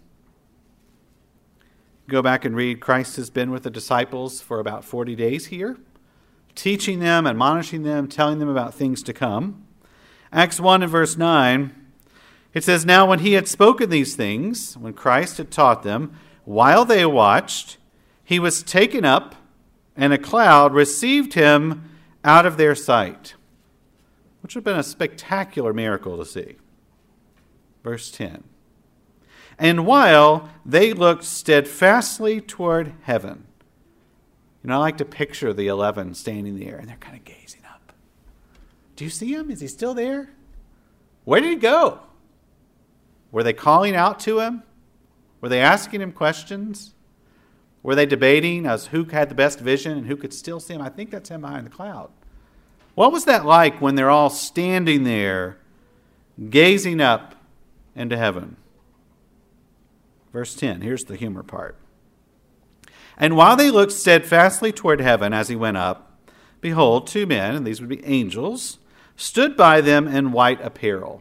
Go back and read. Christ has been with the disciples for about 40 days here, teaching them, admonishing them, telling them about things to come. Acts 1 and verse 9, it says, "Now when he had spoken these things, when Christ had taught them, while they watched, he was taken up, and a cloud received him out of their sight," which would have been a spectacular miracle to see. Verse 10, "And while they looked steadfastly toward heaven." You know, I like to picture the 11 standing there, and they're kind of gazing up. Do you see him? Is he still there? Where did he go? Were they calling out to him? Were they asking him questions? Were they debating as who had the best vision and who could still see him? I think that's him behind the cloud. What was that like when they're all standing there, gazing up into heaven? Verse 10, here's the humor part. "And while they looked steadfastly toward heaven as he went up, behold, 2 men," and these would be angels, "stood by them in white apparel,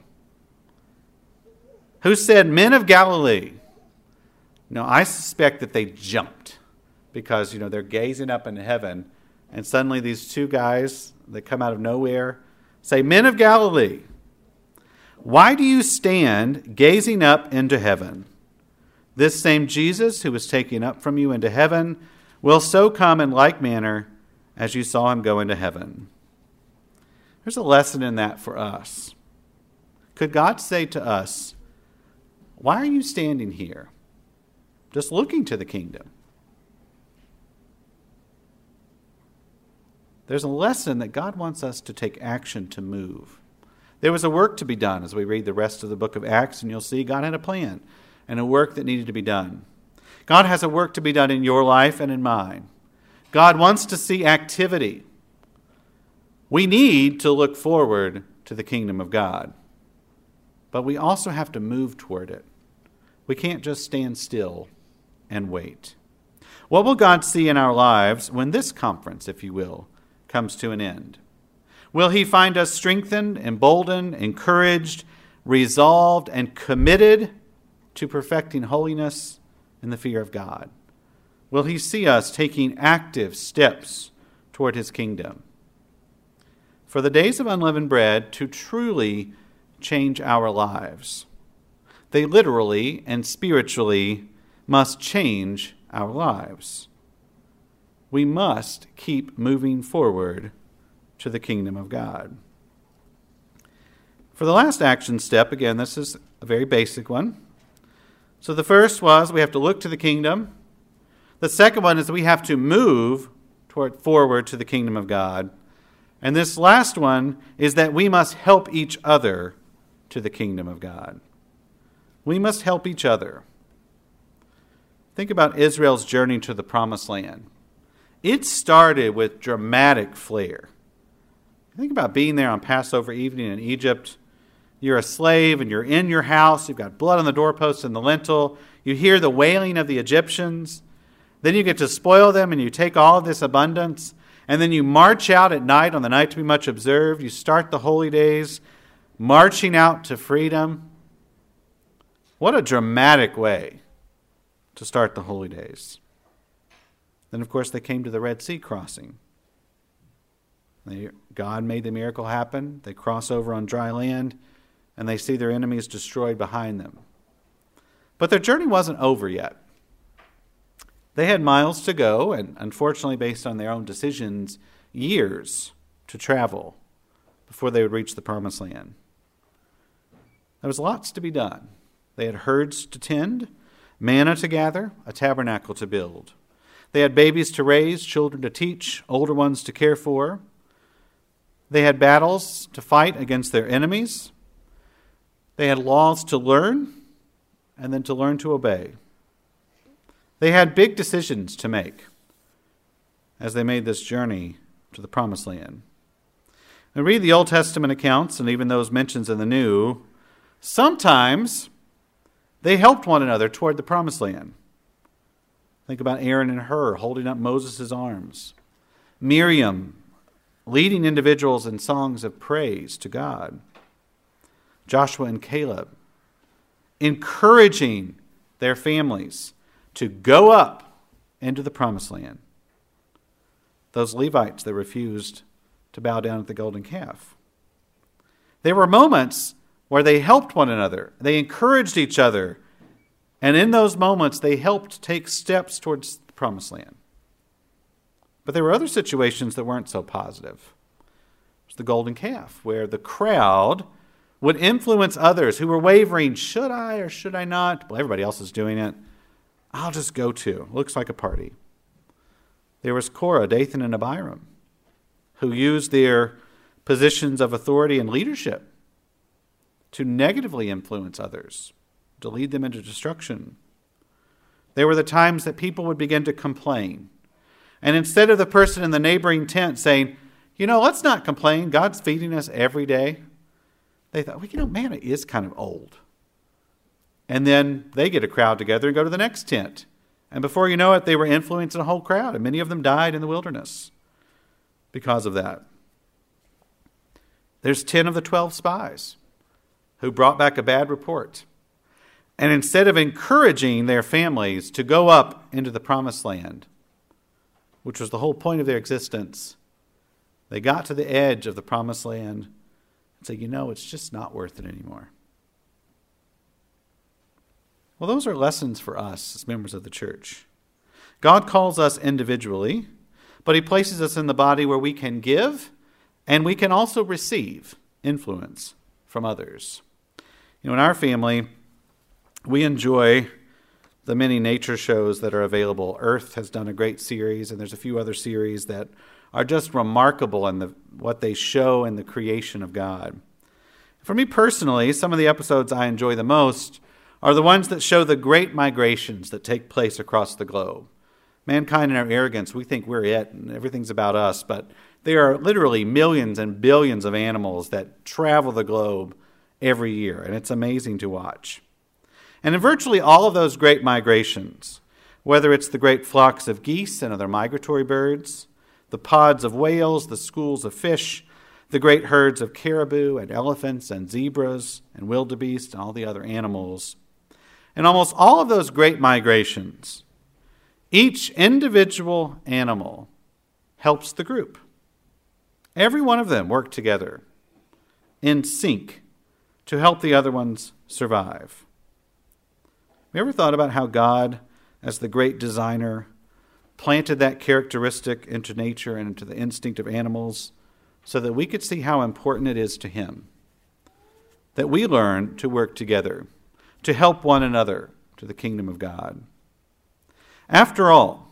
who said, 'Men of Galilee.'" Now, I suspect that they jumped because, they're gazing up into heaven, and suddenly these 2 guys that come out of nowhere say, "Men of Galilee, why do you stand gazing up into heaven? This same Jesus who was taken up from you into heaven will so come in like manner as you saw him go into heaven." There's a lesson in that for us. Could God say to us, "Why are you standing here, just looking to the kingdom?" There's a lesson that God wants us to take action to move. There was a work to be done as we read the rest of the book of Acts, and you'll see God had a plan and a work that needed to be done. God has a work to be done in your life and in mine. God wants to see activity. We need to look forward to the kingdom of God. But we also have to move toward it. We can't just stand still and wait. What will God see in our lives when this conference, if you will, comes to an end? Will he find us strengthened, emboldened, encouraged, resolved, and committed to perfecting holiness in the fear of God? Will he see us taking active steps toward his kingdom? For the days of unleavened bread to truly change our lives, they literally and spiritually must change our lives. We must keep moving forward to the kingdom of God. For the last action step, again, this is a very basic one. So the first was we have to look to the kingdom. The second one is we have to move forward to the kingdom of God. And this last one is that we must help each other to the kingdom of God. We must help each other. Think about Israel's journey to the promised land. It started with dramatic flair. Think about being there on Passover evening in Egypt. You're a slave and you're in your house. You've got blood on the doorpost and the lintel. You hear the wailing of the Egyptians. Then you get to spoil them and you take all of this abundance. And then you march out at night on the night to be much observed. You start the holy days marching out to freedom. What a dramatic way to start the holy days. Then, of course, they came to the Red Sea crossing. God made the miracle happen. They cross over on dry land, and they see their enemies destroyed behind them. But their journey wasn't over yet. They had miles to go, and unfortunately, based on their own decisions, years to travel before they would reach the promised land. There was lots to be done. They had herds to tend, manna to gather, a tabernacle to build. They had babies to raise, children to teach, older ones to care for. They had battles to fight against their enemies. They had laws to learn, and then to learn to obey. They had big decisions to make as they made this journey to the promised land. And read the Old Testament accounts, and even those mentions in the New. Sometimes they helped one another toward the promised land. Think about Aaron and Hur holding up Moses' arms. Miriam leading individuals in songs of praise to God. Joshua and Caleb encouraging their families to go up into the promised land. Those Levites that refused to bow down at the golden calf. There were moments where they helped one another. They encouraged each other. And in those moments, they helped take steps towards the promised land. But there were other situations that weren't so positive. It was the golden calf, where the crowd would influence others who were wavering, should I or should I not? Well, everybody else is doing it. I'll just go too. Looks like a party. There was Korah, Dathan, and Abiram, who used their positions of authority and leadership to negatively influence others, to lead them into destruction. There were the times that people would begin to complain. And instead of the person in the neighboring tent saying, let's not complain, God's feeding us every day, they thought, manna is kind of old. And then they get a crowd together and go to the next tent. And before you know it, they were influencing a whole crowd. And many of them died in the wilderness because of that. There's 10 of the 12 spies who brought back a bad report. And instead of encouraging their families to go up into the promised land, which was the whole point of their existence, they got to the edge of the promised land and said, it's just not worth it anymore. Well, those are lessons for us as members of the church. God calls us individually, but he places us in the body where we can give and we can also receive influence from others. In our family, we enjoy the many nature shows that are available. Earth has done a great series, and there's a few other series that are just remarkable in what they show in the creation of God. For me personally, some of the episodes I enjoy the most are the ones that show the great migrations that take place across the globe. Mankind in our arrogance, we think we're it and everything's about us, but there are literally millions and billions of animals that travel the globe every year, and it's amazing to watch. And in virtually all of those great migrations, whether it's the great flocks of geese and other migratory birds, the pods of whales, the schools of fish, the great herds of caribou and elephants and zebras and wildebeest and all the other animals, in almost all of those great migrations, each individual animal helps the group. Every one of them work together in sync to help the other ones survive. Have you ever thought about how God, as the great designer, planted that characteristic into nature and into the instinct of animals so that we could see how important it is to him that we learn to work together, to help one another to the kingdom of God? After all,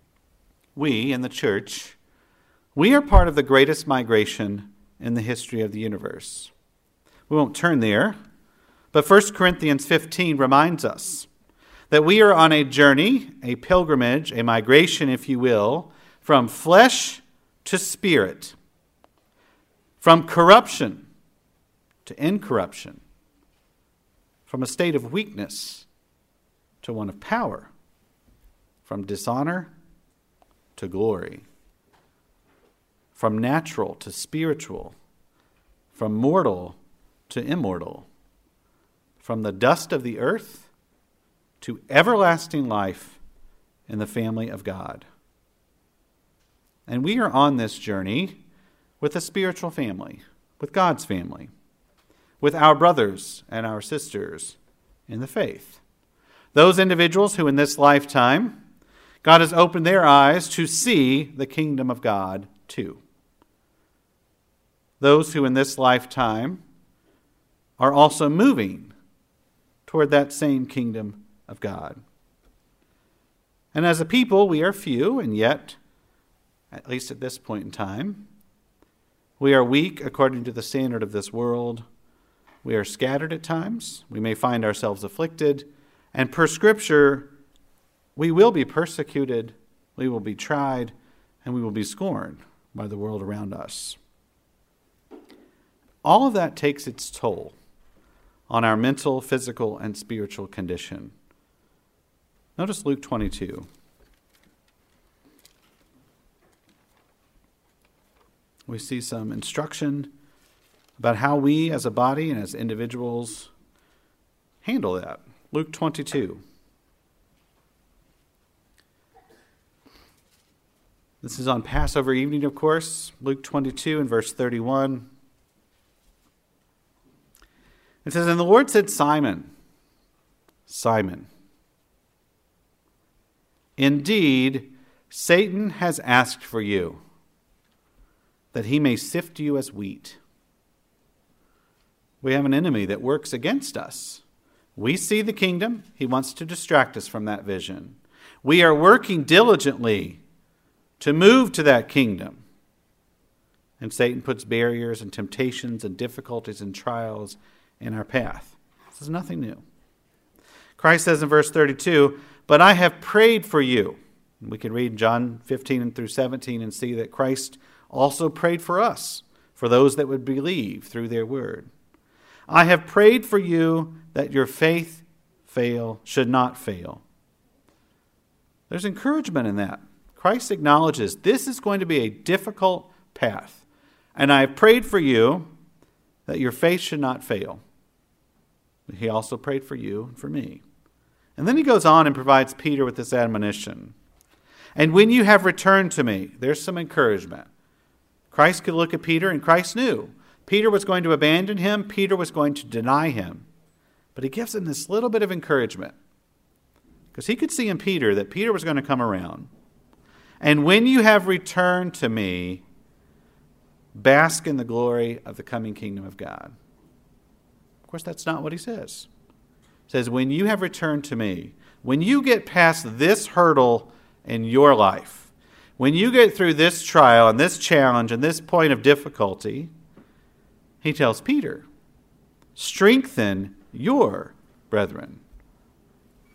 we in the church, we are part of the greatest migration in the history of the universe. We won't turn there, but 1 Corinthians 15 reminds us that we are on a journey, a pilgrimage, a migration, if you will, from flesh to spirit, from corruption to incorruption, from a state of weakness to one of power, from dishonor to glory, from natural to spiritual, from mortal to immortal, from the dust of the earth to everlasting life in the family of God. And we are on this journey with a spiritual family, with God's family, with our brothers and our sisters in the faith. Those individuals who in this lifetime, God has opened their eyes to see the kingdom of God too. Those who in this lifetime are also moving toward that same kingdom of God. And as a people, we are few, and yet, at least at this point in time, we are weak according to the standard of this world. We are scattered at times. We may find ourselves afflicted. And per Scripture, we will be persecuted, we will be tried, and we will be scorned by the world around us. All of that takes its toll on our mental, physical, and spiritual condition. Notice Luke 22. We see some instruction about how we as a body and as individuals handle that. Luke 22. This is on Passover evening, of course. Luke 22 and verse 31. It says, "And the Lord said, Simon, Simon, indeed, Satan has asked for you, that he may sift you as wheat." We have an enemy that works against us. We see the kingdom. He wants to distract us from that vision. We are working diligently to move to that kingdom. And Satan puts barriers and temptations and difficulties and trials in our path. This is nothing new. Christ says in verse 32, "But I have prayed for you." We can read John 15 and through 17 and see that Christ also prayed for us, for those that would believe through their word. "I have prayed for you that your faith should not fail." There's encouragement in that. Christ acknowledges this is going to be a difficult path. And I have prayed for you that your faith should not fail. He also prayed for you and for me. And then he goes on and provides Peter with this admonition. "And when you have returned to me," there's some encouragement. Christ could look at Peter, and Christ knew Peter was going to abandon him. Peter was going to deny him. But he gives him this little bit of encouragement, because he could see in Peter that Peter was going to come around. "And when you have returned to me, bask in the glory of the coming kingdom of God." Of course, that's not what he says. He says, when you have returned to me, when you get past this hurdle in your life, when you get through this trial and this challenge and this point of difficulty, he tells Peter, strengthen your brethren.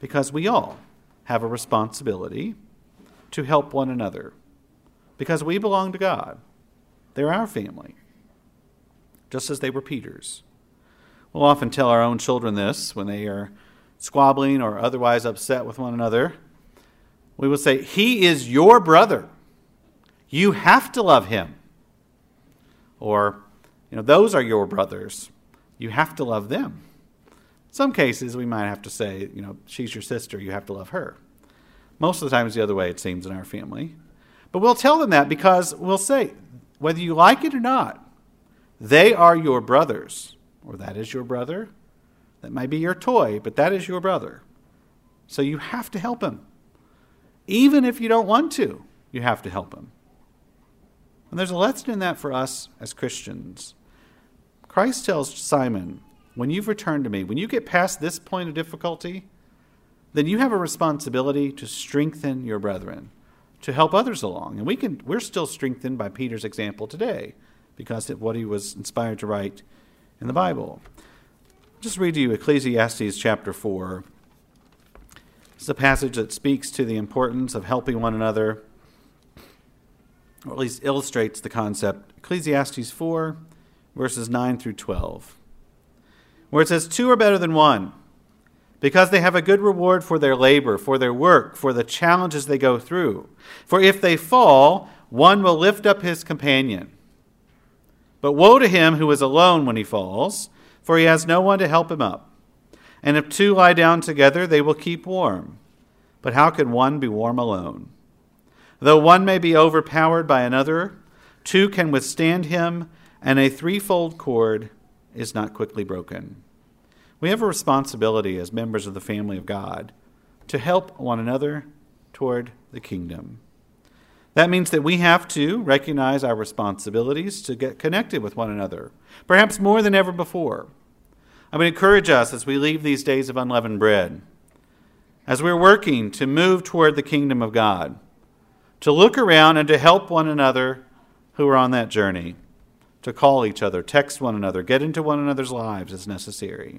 Because we all have a responsibility to help one another. Because we belong to God. They're our family, just as they were Peter's. We'll often tell our own children this when they are squabbling or otherwise upset with one another. We will say, he is your brother. You have to love him. Or, those are your brothers. You have to love them. In some cases, we might have to say, she's your sister. You have to love her. Most of the time it's the other way, it seems, in our family. But we'll tell them that because we'll say, whether you like it or not, they are your brothers. Or that is your brother. That might be your toy, but that is your brother. So you have to help him. Even if you don't want to, you have to help him. And there's a lesson in that for us as Christians. Christ tells Simon, when you've returned to me, when you get past this point of difficulty, then you have a responsibility to strengthen your brethren, to help others along. And we're still strengthened by Peter's example today because of what he was inspired to write in the Bible. I'll just read to you Ecclesiastes chapter 4. It's a passage that speaks to the importance of helping one another, or at least illustrates the concept. Ecclesiastes 4, verses 9 through 12, where it says, 2 are better than 1, because they have a good reward for their labor, for their work, for the challenges they go through. For if they fall, one will lift up his companion. But woe to him who is alone when he falls, for he has no one to help him up. And if 2 lie down together, they will keep warm. But how can one be warm alone? Though one may be overpowered by another, 2 can withstand him, and a threefold cord is not quickly broken. We have a responsibility as members of the family of God to help one another toward the kingdom. That means that we have to recognize our responsibilities to get connected with one another, perhaps more than ever before. I would encourage us as we leave these days of unleavened bread, as we're working to move toward the kingdom of God, to look around and to help one another who are on that journey, to call each other, text one another, get into one another's lives as necessary.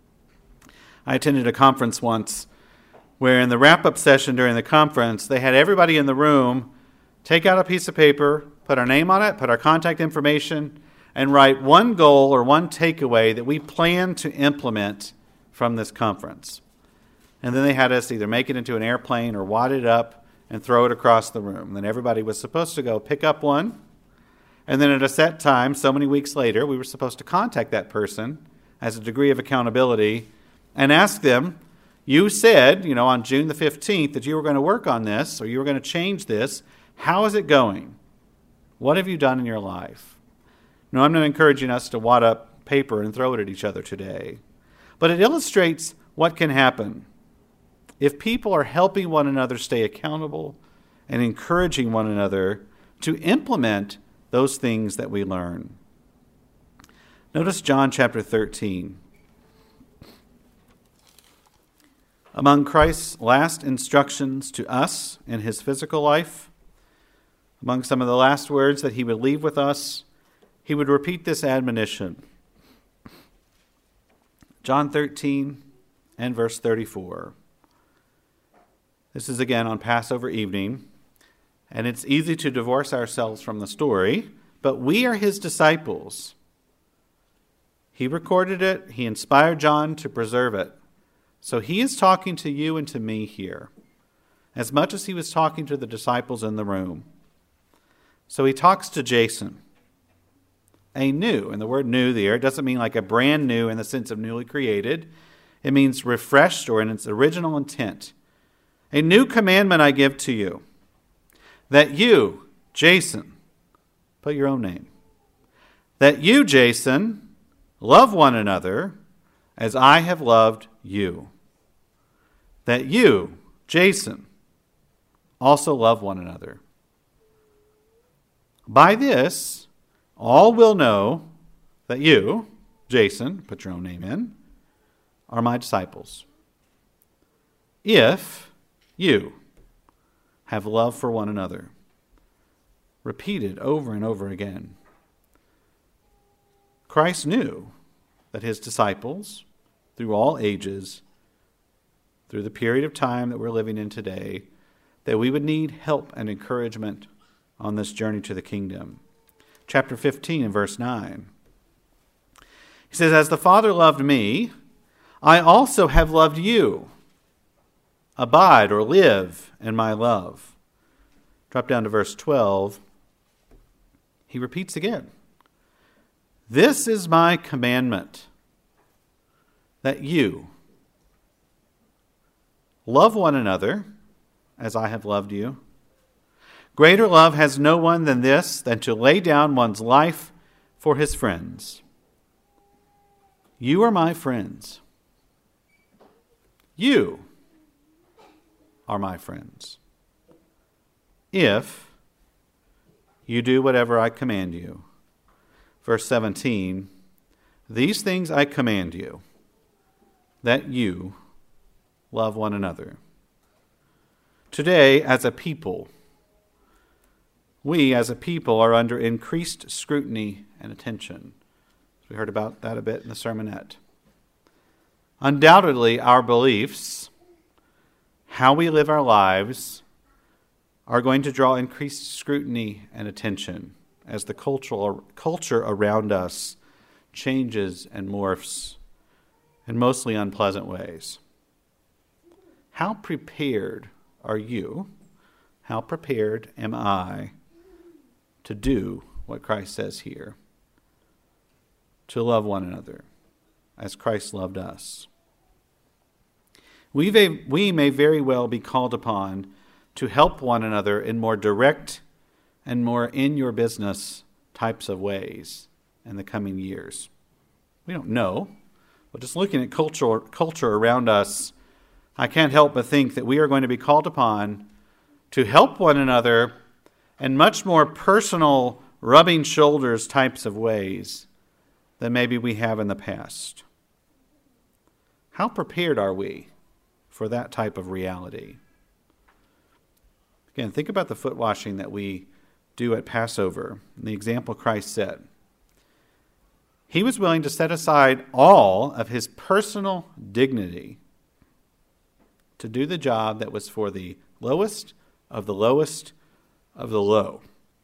I attended a conference once where in the wrap-up session during the conference, they had everybody in the room take out a piece of paper, put our name on it, put our contact information, and write one goal or one takeaway that we plan to implement from this conference. And then they had us either make it into an airplane or wad it up and throw it across the room. Then everybody was supposed to go pick up one. And then at a set time, so many weeks later, we were supposed to contact that person as a degree of accountability and ask them, you said, on June the 15th that you were going to work on this or you were going to change this. How is it going? What have you done in your life? No, I'm not encouraging us to wad up paper and throw it at each other today. But it illustrates what can happen if people are helping one another stay accountable and encouraging one another to implement those things that we learn. Notice John chapter 13. Among Christ's last instructions to us in his physical life, among some of the last words that he would leave with us, he would repeat this admonition. John 13 and verse 34. This is again on Passover evening, and it's easy to divorce ourselves from the story, but we are his disciples. He recorded it. He inspired John to preserve it. So he is talking to you and to me here, as much as he was talking to the disciples in the room. So he talks to Jason, a new, and the word new there doesn't mean like a brand new in the sense of newly created. It means refreshed or in its original intent. A new commandment I give to you, that you, Jason, put your own name, that you, Jason, love one another as I have loved you. That you, Jason, also love one another. By this, all will know that you, Jason, put your own name in, are my disciples. If you have love for one another. Repeated over and over again. Christ knew that his disciples, through all ages, through the period of time that we're living in today, that we would need help and encouragement on this journey to the kingdom. Chapter 15 and verse 9. He says, "As the Father loved me, I also have loved you. Abide," or live, "in my love." Drop down to verse 12. He repeats again. "This is my commandment, that you love one another as I have loved you. Greater love has no one than this, than to lay down one's life for his friends. You are my friends. You are my friends, if you do whatever I command you." Verse 17, "These things I command you, that you love one another." Today, as a people, we as a people are under increased scrutiny and attention. We heard about that a bit in the sermonette. Undoubtedly, our beliefs, how we live our lives, are going to draw increased scrutiny and attention as the culture around us changes and morphs in mostly unpleasant ways. How prepared are you? How prepared am I to do what Christ says here? To love one another as Christ loved us. We may very well be called upon to help one another in more direct and more in-your-business types of ways in the coming years. We don't know, but just looking at culture around us, I can't help but think that we are going to be called upon to help one another in much more personal, rubbing shoulders types of ways than maybe we have in the past. How prepared are we for that type of reality? Again, think about the foot washing that we do at Passover, and the example Christ set. He was willing to set aside all of his personal dignity to do the job that was for the lowest of the lowest of the low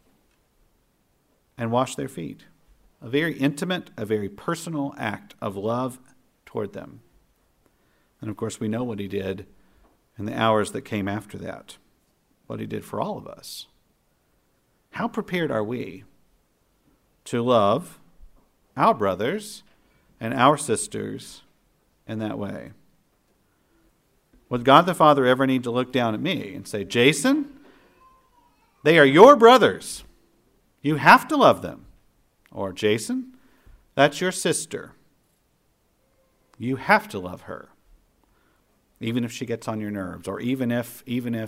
and wash their feet. A very intimate, a very personal act of love toward them. And of course, we know what he did in the hours that came after that, what he did for all of us. How prepared are we to love our brothers and our sisters in that way? Would God the Father ever need to look down at me and say, "Jason, they are your brothers. You have to love them." Or, "Jason, that's your sister. You have to love her, even if she gets on your nerves," or even if.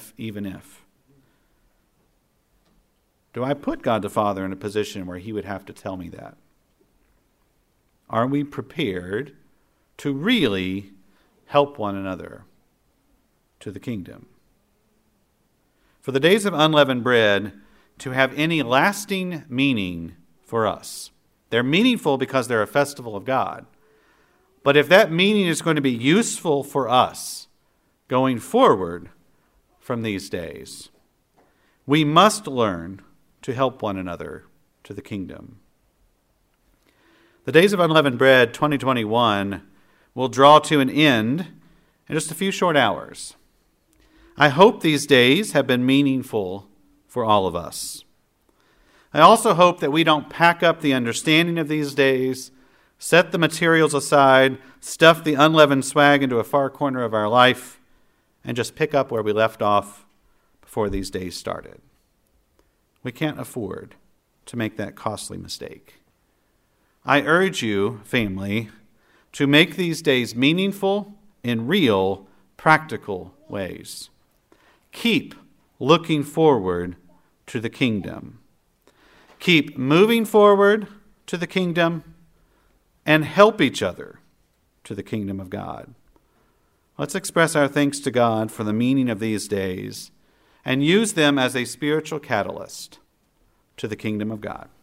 Do I put God the Father in a position where he would have to tell me that? Are we prepared to really help one another to the kingdom? For the days of unleavened bread to have any lasting meaning for us, they're meaningful because they're a festival of God. But if that meaning is going to be useful for us going forward from these days, we must learn to help one another to the kingdom. The Days of Unleavened Bread 2021 will draw to an end in just a few short hours. I hope these days have been meaningful for all of us. I also hope that we don't pack up the understanding of these days, set the materials aside, stuff the unleavened swag into a far corner of our life, and just pick up where we left off before these days started. We can't afford to make that costly mistake. I urge you, family, to make these days meaningful in real, practical ways. Keep looking forward to the kingdom. Keep moving forward to the kingdom and help each other to the kingdom of God. Let's express our thanks to God for the meaning of these days and use them as a spiritual catalyst to the kingdom of God.